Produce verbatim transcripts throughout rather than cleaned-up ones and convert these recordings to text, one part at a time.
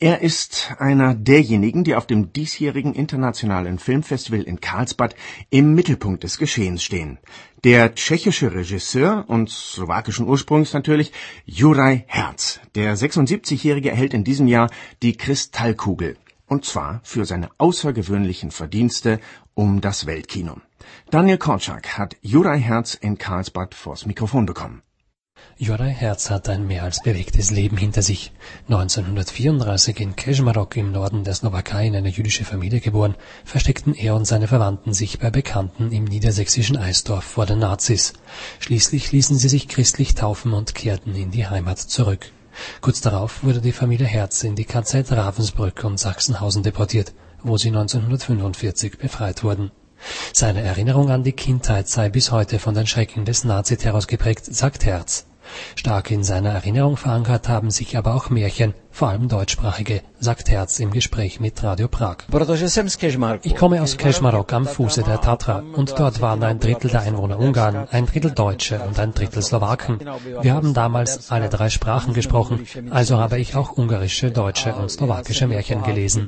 Er ist einer derjenigen, die auf dem diesjährigen Internationalen Filmfestival in Karlsbad im Mittelpunkt des Geschehens stehen. Der tschechische Regisseur und slowakischen Ursprungs natürlich, Juraj Herz. Der sechsundsiebzigjährige erhält in diesem Jahr die Kristallkugel. Und zwar für seine außergewöhnlichen Verdienste um das Weltkino. Daniel Korczak hat Juraj Herz in Karlsbad vors Mikrofon bekommen. Juraj Herz hat ein mehr als bewegtes Leben hinter sich. neunzehnhundertvierunddreißig in Kežmarok im Norden der Slowakei in eine jüdische Familie geboren, versteckten er und seine Verwandten sich bei Bekannten im niedersächsischen Eisdorf vor den Nazis. Schließlich ließen sie sich christlich taufen und kehrten in die Heimat zurück. Kurz darauf wurde die Familie Herz in die K Z Ravensbrück und Sachsenhausen deportiert, wo sie neunzehnhundertfünfundvierzig befreit wurden. Seine Erinnerung an die Kindheit sei bis heute von den Schrecken des Naziterrors geprägt, sagt Herz. Stark in seiner Erinnerung verankert haben sich aber auch Märchen, vor allem deutschsprachige, sagt Herz im Gespräch mit Radio Prag. Ich komme aus Kežmarok am Fuße der Tatra und dort waren ein Drittel der Einwohner Ungarn, ein Drittel Deutsche und ein Drittel Slowaken. Wir haben damals alle drei Sprachen gesprochen, also habe ich auch ungarische, deutsche und slowakische Märchen gelesen.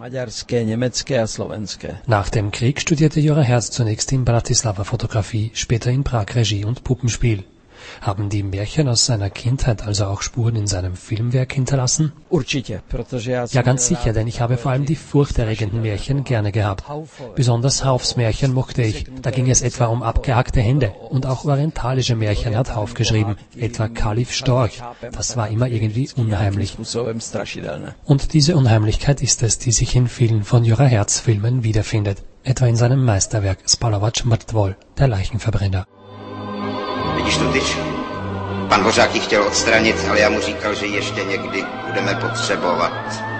Nach dem Krieg studierte Juraj Herz zunächst in Bratislava Fotografie, später in Prag Regie und Puppenspiel. Haben die Märchen aus seiner Kindheit also auch Spuren in seinem Filmwerk hinterlassen? Ja, ganz sicher, denn ich habe vor allem die furchterregenden Märchen gerne gehabt. Besonders Haufs Märchen mochte ich. Da ging es etwa um abgehackte Hände. Und auch orientalische Märchen hat Hauf geschrieben, etwa Kalif Storch. Das war immer irgendwie unheimlich. Und diese Unheimlichkeit ist es, die sich in vielen von Juraj Herz Filmen wiederfindet. Etwa in seinem Meisterwerk Spalovač mrtvol, der Leichenverbrenner. Vidíš tu tyč? Pan Dvořák ji chtěl odstranit, ale já mu říkal, že ji ještě někdy budeme potřebovat.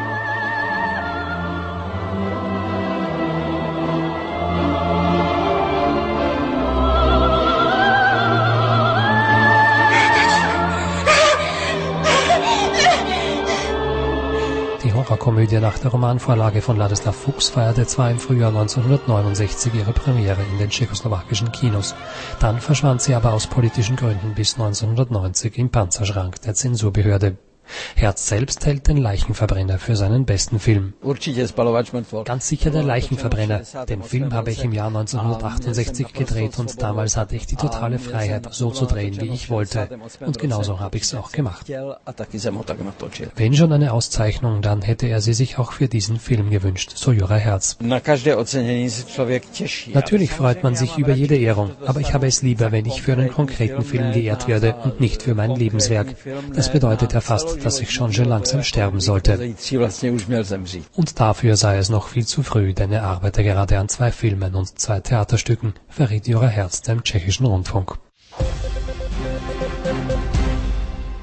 Die Horrorkomödie nach der Romanvorlage von Ladislav Fuchs feierte zwar im Frühjahr neunzehnhundertneunundsechzig ihre Premiere in den tschechoslowakischen Kinos, dann verschwand sie aber aus politischen Gründen bis neunzehnhundertneunzig im Panzerschrank der Zensurbehörde. Herz selbst hält den Leichenverbrenner für seinen besten Film. Ganz sicher der Leichenverbrenner. Den Film habe ich im Jahr neunzehnhundertachtundsechzig gedreht und damals hatte ich die totale Freiheit, so zu drehen, wie ich wollte. Und genauso habe ich es auch gemacht. Wenn schon eine Auszeichnung, dann hätte er sie sich auch für diesen Film gewünscht, so Juraj Herz. Natürlich freut man sich über jede Ehrung, aber ich habe es lieber, wenn ich für einen konkreten Film geehrt werde und nicht für mein Lebenswerk. Das bedeutet ja fast, dass ich schon schon langsam sterben sollte. Und dafür sei es noch viel zu früh, denn er arbeite gerade an zwei Filmen und zwei Theaterstücken, verriet Juraj Herz dem tschechischen Rundfunk.